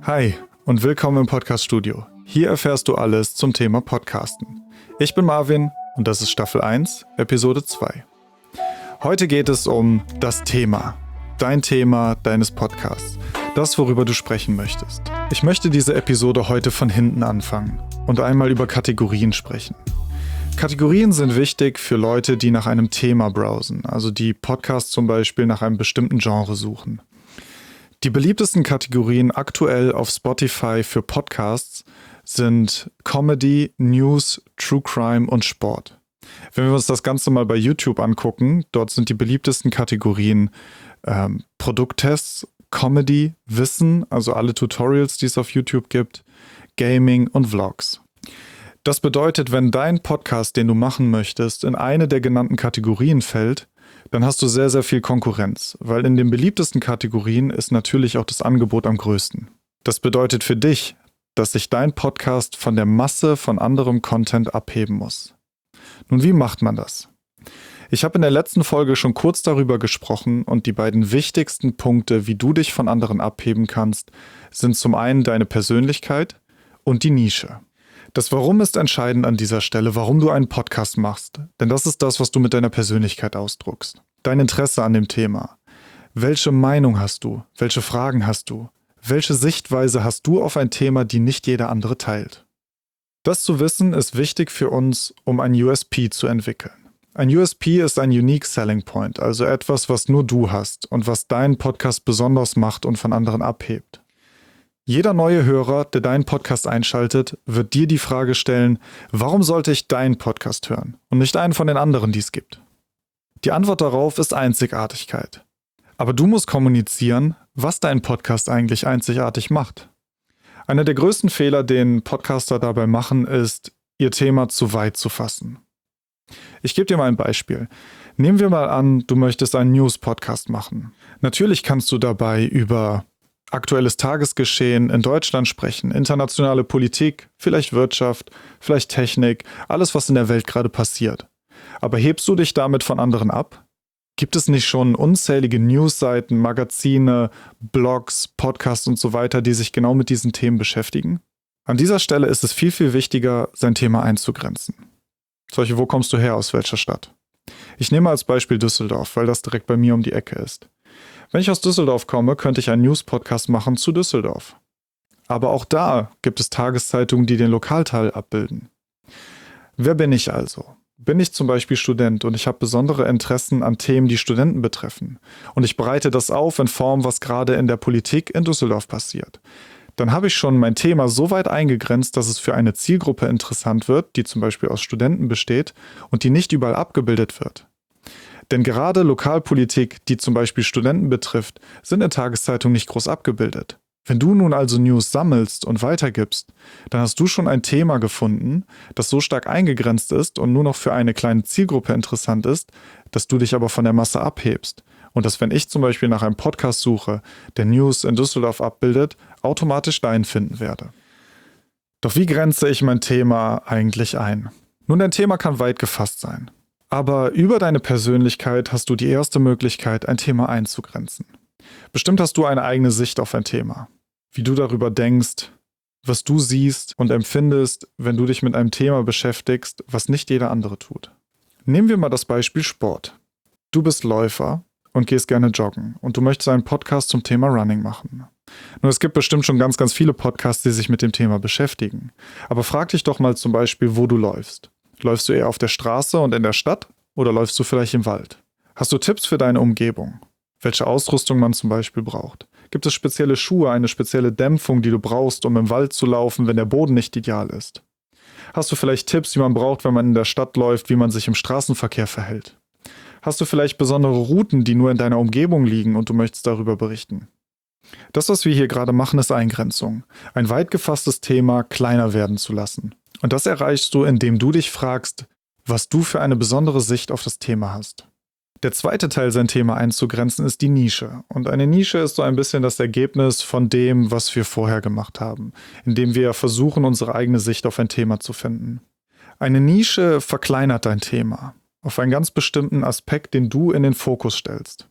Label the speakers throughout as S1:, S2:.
S1: Hi und willkommen im Podcast-Studio. Hier erfährst du alles zum Thema Podcasten. Ich bin Marvin und das ist Staffel 1, Episode 2. Heute geht es um das Thema. Dein Thema deines Podcasts. Das, worüber du sprechen möchtest. Ich möchte diese Episode heute von hinten anfangen und einmal über Kategorien sprechen. Kategorien sind wichtig für Leute, die nach einem Thema browsen, also die Podcasts zum Beispiel nach einem bestimmten Genre suchen. Die beliebtesten Kategorien aktuell auf Spotify für Podcasts sind Comedy, News, True Crime und Sport. Wenn wir uns das Ganze mal bei YouTube angucken, dort sind die beliebtesten Kategorien Produkttests, Comedy, Wissen, also alle Tutorials, die es auf YouTube gibt, Gaming und Vlogs. Das bedeutet, wenn dein Podcast, den du machen möchtest, in eine der genannten Kategorien fällt, dann hast du sehr, sehr viel Konkurrenz, weil in den beliebtesten Kategorien ist natürlich auch das Angebot am größten. Das bedeutet für dich, dass sich dein Podcast von der Masse von anderem Content abheben muss. Nun, wie macht man das? Ich habe in der letzten Folge schon kurz darüber gesprochen und die beiden wichtigsten Punkte, wie du dich von anderen abheben kannst, sind zum einen deine Persönlichkeit und die Nische. Das Warum ist entscheidend an dieser Stelle, warum du einen Podcast machst. Denn das ist das, was du mit deiner Persönlichkeit ausdrückst. Dein Interesse an dem Thema. Welche Meinung hast du? Welche Fragen hast du? Welche Sichtweise hast du auf ein Thema, die nicht jeder andere teilt? Das zu wissen ist wichtig für uns, um ein USP zu entwickeln. Ein USP ist ein Unique Selling Point, also etwas, was nur du hast und was deinen Podcast besonders macht und von anderen abhebt. Jeder neue Hörer, der deinen Podcast einschaltet, wird dir die Frage stellen, warum sollte ich deinen Podcast hören und nicht einen von den anderen, die es gibt? Die Antwort darauf ist Einzigartigkeit. Aber du musst kommunizieren, was dein Podcast eigentlich einzigartig macht. Einer der größten Fehler, den Podcaster dabei machen, ist, ihr Thema zu weit zu fassen. Ich gebe dir mal ein Beispiel. Nehmen wir mal an, du möchtest einen News-Podcast machen. Natürlich kannst du dabei über aktuelles Tagesgeschehen in Deutschland sprechen, internationale Politik, vielleicht Wirtschaft, vielleicht Technik, alles, was in der Welt gerade passiert. Aber hebst du dich damit von anderen ab? Gibt es nicht schon unzählige Newsseiten, Magazine, Blogs, Podcasts und so weiter, die sich genau mit diesen Themen beschäftigen? An dieser Stelle ist es viel, viel wichtiger, sein Thema einzugrenzen. Wo kommst du her, aus welcher Stadt? Ich nehme als Beispiel Düsseldorf, weil das direkt bei mir um die Ecke ist. Wenn ich aus Düsseldorf komme, könnte ich einen News-Podcast machen zu Düsseldorf. Aber auch da gibt es Tageszeitungen, die den Lokalteil abbilden. Wer bin ich also? Bin ich zum Beispiel Student und ich habe besondere Interessen an Themen, die Studenten betreffen. Und ich bereite das auf in Form, was gerade in der Politik in Düsseldorf passiert. Dann habe ich schon mein Thema so weit eingegrenzt, dass es für eine Zielgruppe interessant wird, die zum Beispiel aus Studenten besteht und die nicht überall abgebildet wird. Denn gerade Lokalpolitik, die zum Beispiel Studenten betrifft, sind in Tageszeitungen nicht groß abgebildet. Wenn du nun also News sammelst und weitergibst, dann hast du schon ein Thema gefunden, das so stark eingegrenzt ist und nur noch für eine kleine Zielgruppe interessant ist, dass du dich aber von der Masse abhebst. Und dass, wenn ich zum Beispiel nach einem Podcast suche, der News in Düsseldorf abbildet, automatisch deinen finden werde. Doch wie grenze ich mein Thema eigentlich ein? Nun, dein Thema kann weit gefasst sein. Aber über deine Persönlichkeit hast du die erste Möglichkeit, ein Thema einzugrenzen. Bestimmt hast du eine eigene Sicht auf ein Thema. Wie du darüber denkst, was du siehst und empfindest, wenn du dich mit einem Thema beschäftigst, was nicht jeder andere tut. Nehmen wir mal das Beispiel Sport. Du bist Läufer und gehst gerne joggen und du möchtest einen Podcast zum Thema Running machen. Nun, es gibt bestimmt schon ganz, ganz viele Podcasts, die sich mit dem Thema beschäftigen. Aber frag dich doch mal zum Beispiel, wo du läufst. Läufst du eher auf der Straße und in der Stadt oder läufst du vielleicht im Wald? Hast du Tipps für deine Umgebung? Welche Ausrüstung man zum Beispiel braucht? Gibt es spezielle Schuhe, eine spezielle Dämpfung, die du brauchst, um im Wald zu laufen, wenn der Boden nicht ideal ist? Hast du vielleicht Tipps, die man braucht, wenn man in der Stadt läuft, wie man sich im Straßenverkehr verhält? Hast du vielleicht besondere Routen, die nur in deiner Umgebung liegen und du möchtest darüber berichten? Das, was wir hier gerade machen, ist Eingrenzung. Ein weit gefasstes Thema kleiner werden zu lassen. Und das erreichst du, indem du dich fragst, was du für eine besondere Sicht auf das Thema hast. Der zweite Teil, sein Thema einzugrenzen, ist die Nische. Und eine Nische ist so ein bisschen das Ergebnis von dem, was wir vorher gemacht haben, indem wir versuchen, unsere eigene Sicht auf ein Thema zu finden. Eine Nische verkleinert dein Thema auf einen ganz bestimmten Aspekt, den du in den Fokus stellst.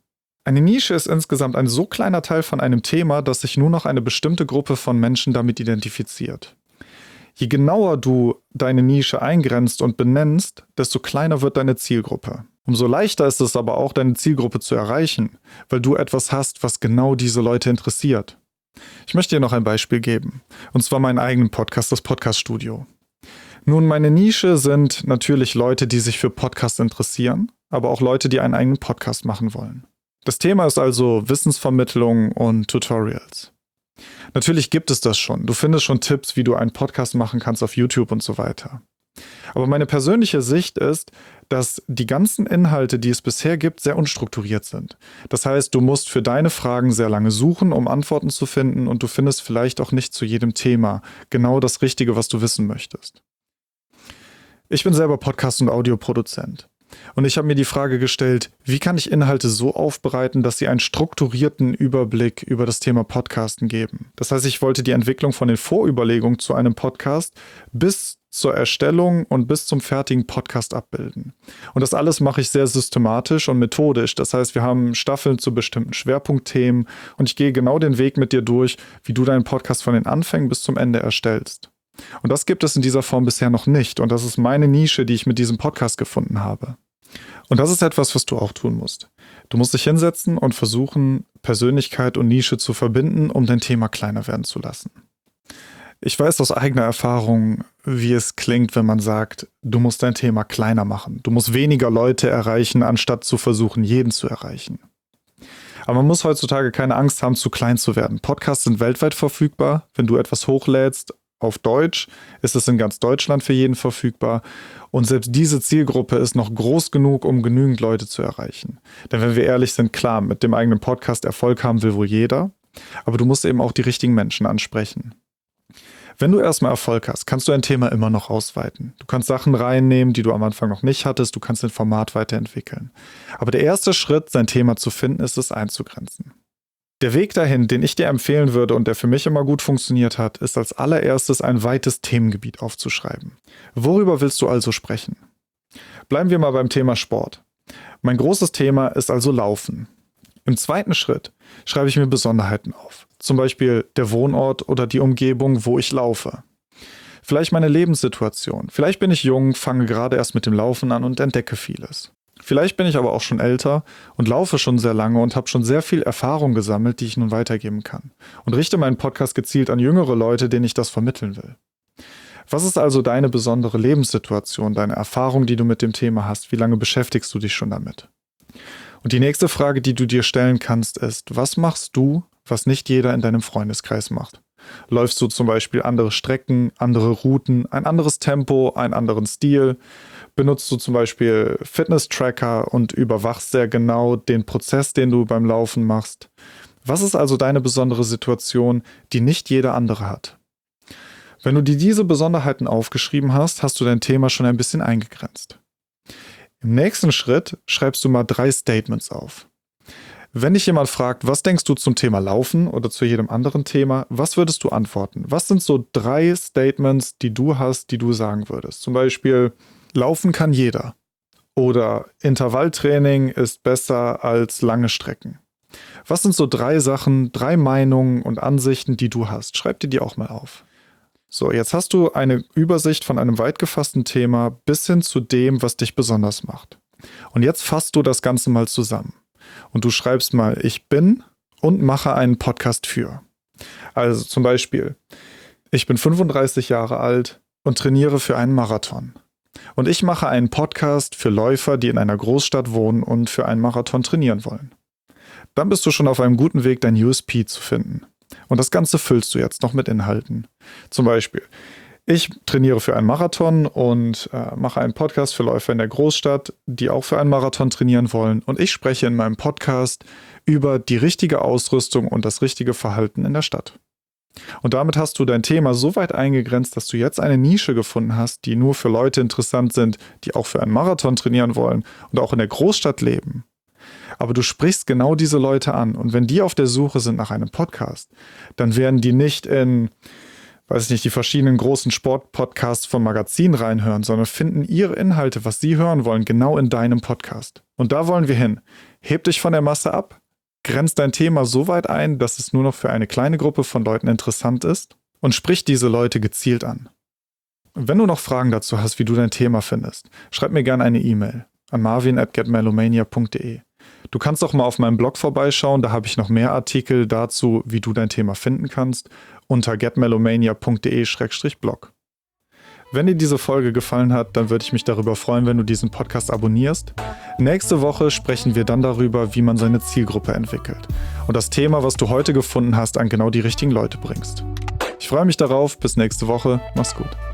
S1: Eine Nische ist insgesamt ein so kleiner Teil von einem Thema, dass sich nur noch eine bestimmte Gruppe von Menschen damit identifiziert. Je genauer du deine Nische eingrenzt und benennst, desto kleiner wird deine Zielgruppe. Umso leichter ist es aber auch, deine Zielgruppe zu erreichen, weil du etwas hast, was genau diese Leute interessiert. Ich möchte dir noch ein Beispiel geben, und zwar meinen eigenen Podcast, das Podcast-Studio. Nun, meine Nische sind natürlich Leute, die sich für Podcasts interessieren, aber auch Leute, die einen eigenen Podcast machen wollen. Das Thema ist also Wissensvermittlung und Tutorials. Natürlich gibt es das schon. Du findest schon Tipps, wie du einen Podcast machen kannst auf YouTube und so weiter. Aber meine persönliche Sicht ist, dass die ganzen Inhalte, die es bisher gibt, sehr unstrukturiert sind. Das heißt, du musst für deine Fragen sehr lange suchen, um Antworten zu finden, und du findest vielleicht auch nicht zu jedem Thema genau das Richtige, was du wissen möchtest. Ich bin selber Podcast- und Audioproduzent. Und ich habe mir die Frage gestellt, wie kann ich Inhalte so aufbereiten, dass sie einen strukturierten Überblick über das Thema Podcasten geben. Das heißt, ich wollte die Entwicklung von den Vorüberlegungen zu einem Podcast bis zur Erstellung und bis zum fertigen Podcast abbilden. Und das alles mache ich sehr systematisch und methodisch. Das heißt, wir haben Staffeln zu bestimmten Schwerpunktthemen und ich gehe genau den Weg mit dir durch, wie du deinen Podcast von den Anfängen bis zum Ende erstellst. Und das gibt es in dieser Form bisher noch nicht. Und das ist meine Nische, die ich mit diesem Podcast gefunden habe. Und das ist etwas, was du auch tun musst. Du musst dich hinsetzen und versuchen, Persönlichkeit und Nische zu verbinden, um dein Thema kleiner werden zu lassen. Ich weiß aus eigener Erfahrung, wie es klingt, wenn man sagt, du musst dein Thema kleiner machen. Du musst weniger Leute erreichen, anstatt zu versuchen, jeden zu erreichen. Aber man muss heutzutage keine Angst haben, zu klein zu werden. Podcasts sind weltweit verfügbar. Wenn du etwas hochlädst auf Deutsch, ist es in ganz Deutschland für jeden verfügbar. Und selbst diese Zielgruppe ist noch groß genug, um genügend Leute zu erreichen. Denn wenn wir ehrlich sind, klar, mit dem eigenen Podcast Erfolg haben will wohl jeder. Aber du musst eben auch die richtigen Menschen ansprechen. Wenn du erstmal Erfolg hast, kannst du ein Thema immer noch ausweiten. Du kannst Sachen reinnehmen, die du am Anfang noch nicht hattest. Du kannst ein Format weiterentwickeln. Aber der erste Schritt, sein Thema zu finden, ist es einzugrenzen. Der Weg dahin, den ich dir empfehlen würde und der für mich immer gut funktioniert hat, ist als allererstes ein weites Themengebiet aufzuschreiben. Worüber willst du also sprechen? Bleiben wir mal beim Thema Sport. Mein großes Thema ist also Laufen. Im zweiten Schritt schreibe ich mir Besonderheiten auf. Zum Beispiel der Wohnort oder die Umgebung, wo ich laufe. Vielleicht meine Lebenssituation. Vielleicht bin ich jung, fange gerade erst mit dem Laufen an und entdecke vieles. Vielleicht bin ich aber auch schon älter und laufe schon sehr lange und habe schon sehr viel Erfahrung gesammelt, die ich nun weitergeben kann. Und richte meinen Podcast gezielt an jüngere Leute, denen ich das vermitteln will. Was ist also deine besondere Lebenssituation, deine Erfahrung, die du mit dem Thema hast? Wie lange beschäftigst du dich schon damit? Und die nächste Frage, die du dir stellen kannst, ist, was machst du, was nicht jeder in deinem Freundeskreis macht? Läufst du zum Beispiel andere Strecken, andere Routen, ein anderes Tempo, einen anderen Stil? Benutzt du zum Beispiel Fitness-Tracker und überwachst sehr genau den Prozess, den du beim Laufen machst? Was ist also deine besondere Situation, die nicht jeder andere hat? Wenn du dir diese Besonderheiten aufgeschrieben hast, hast du dein Thema schon ein bisschen eingegrenzt. Im nächsten Schritt schreibst du mal 3 Statements auf. Wenn dich jemand fragt, was denkst du zum Thema Laufen oder zu jedem anderen Thema, was würdest du antworten? Was sind so 3 Statements, die du hast, die du sagen würdest? Zum Beispiel, Laufen kann jeder. Oder Intervalltraining ist besser als lange Strecken. Was sind so 3 Sachen, 3 Meinungen und Ansichten, die du hast? Schreib dir die auch mal auf. So, jetzt hast du eine Übersicht von einem weit gefassten Thema bis hin zu dem, was dich besonders macht. Und jetzt fasst du das Ganze mal zusammen. Und du schreibst mal, ich bin und mache einen Podcast für. Also zum Beispiel, ich bin 35 Jahre alt und trainiere für einen Marathon. Und ich mache einen Podcast für Läufer, die in einer Großstadt wohnen und für einen Marathon trainieren wollen. Dann bist du schon auf einem guten Weg, dein USP zu finden. Und das Ganze füllst du jetzt noch mit Inhalten. Zum Beispiel, ich trainiere für einen Marathon und mache einen Podcast für Läufer in der Großstadt, die auch für einen Marathon trainieren wollen. Und ich spreche in meinem Podcast über die richtige Ausrüstung und das richtige Verhalten in der Stadt. Und damit hast du dein Thema so weit eingegrenzt, dass du jetzt eine Nische gefunden hast, die nur für Leute interessant sind, die auch für einen Marathon trainieren wollen und auch in der Großstadt leben. Aber du sprichst genau diese Leute an. Und wenn die auf der Suche sind nach einem Podcast, dann werden die nicht in, weiß ich nicht, die verschiedenen großen Sportpodcasts von Magazinen reinhören, sondern finden ihre Inhalte, was sie hören wollen, genau in deinem Podcast. Und da wollen wir hin. Heb dich von der Masse ab, Grenz dein Thema so weit ein, dass es nur noch für eine kleine Gruppe von Leuten interessant ist und sprich diese Leute gezielt an. Wenn du noch Fragen dazu hast, wie du dein Thema findest, schreib mir gerne eine E-Mail an marvin@getmelomania.de. Du kannst auch mal auf meinem Blog vorbeischauen, da habe ich noch mehr Artikel dazu, wie du dein Thema finden kannst, unter getmelomania.de/blog. Wenn dir diese Folge gefallen hat, dann würde ich mich darüber freuen, wenn du diesen Podcast abonnierst. Nächste Woche sprechen wir dann darüber, wie man seine Zielgruppe entwickelt und das Thema, was du heute gefunden hast, an genau die richtigen Leute bringst. Ich freue mich darauf, bis nächste Woche, mach's gut.